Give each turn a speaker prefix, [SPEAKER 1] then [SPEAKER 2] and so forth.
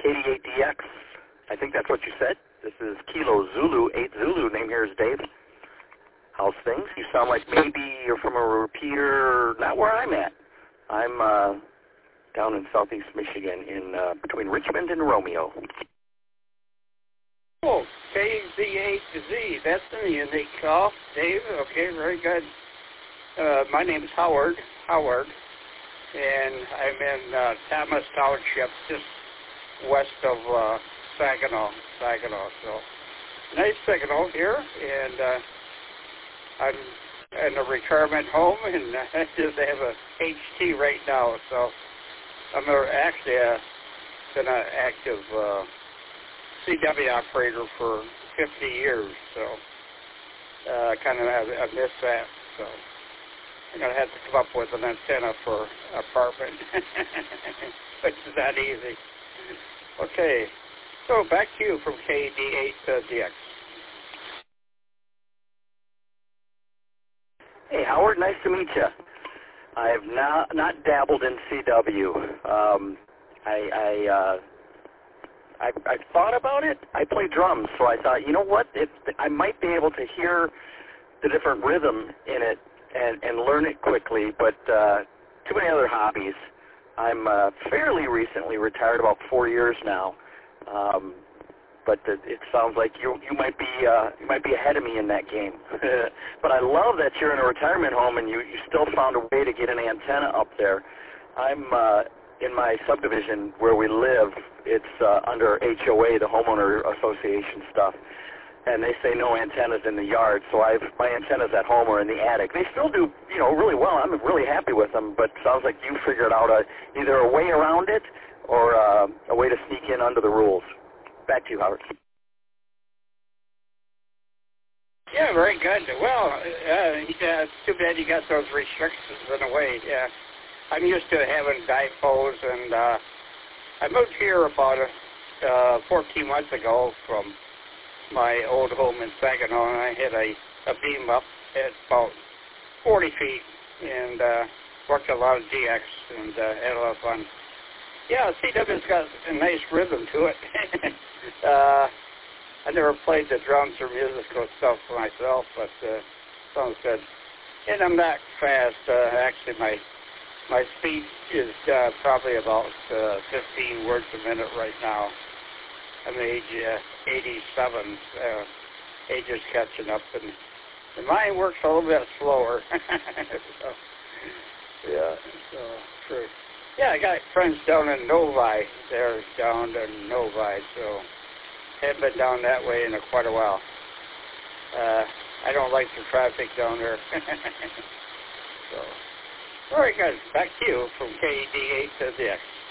[SPEAKER 1] KD8DX. I think that's what you said. This is Kilo Zulu, 8 Zulu. Name here is Dave. How's things? You sound like maybe you're from a repeater, not where I'm at. I'm down in southeast Michigan, in between Richmond and Romeo.
[SPEAKER 2] Oh, KZ8Z. That's a unique call, Dave. Okay, very good. My name is Howard, and I'm in Thomas Township, just west of Saginaw. So, nice Saginaw here, and I'm in a retirement home, and I just have a HT right now. So, I'm actually been an active CW operator for 50 years, so kind of I miss that. So I'm going to have to come up with an antenna for apartment, which is not easy. Okay, so back to you from KD8DX.
[SPEAKER 1] Hey, Howard, nice to meet you. I have not dabbled in CW. I thought about it. I play drums, so I thought, you know what? I might be able to hear the different rhythm in it and learn it quickly, but too many other hobbies. I'm fairly recently retired, about 4 years now, but it sounds like you might be ahead of me in that game. But I love that you're in a retirement home and you still found a way to get an antenna up there. I'm in my subdivision where we live. It's under HOA, the homeowner association stuff, and they say no antennas in the yard. So my antennas at home are in the attic. They still do, really well. I'm really happy with them. But sounds like you figured out either a way around it or a way to sneak in under the rules. Back to you, Howard.
[SPEAKER 2] Yeah, very good. Well, it's too bad you got those restrictions in a way. Yeah, I'm used to having dipos, and I moved here about 14 months ago from my old home in Saginaw, and I had a beam up at about 40 feet and worked a lot of GX and had a lot of fun. Yeah, CW's got a nice rhythm to it. I never played the drums or musical stuff for myself, but sounds good. And I'm not fast. Actually, my speed is probably about 15 words a minute right now. I'm age 87. Age is catching up, and mine works a little bit slower. True. Yeah, I got friends down in Novi. They're down in Novi, so haven't been down that way in quite a while. I don't like the traffic down there. So, very good. Back to you from KD8DX.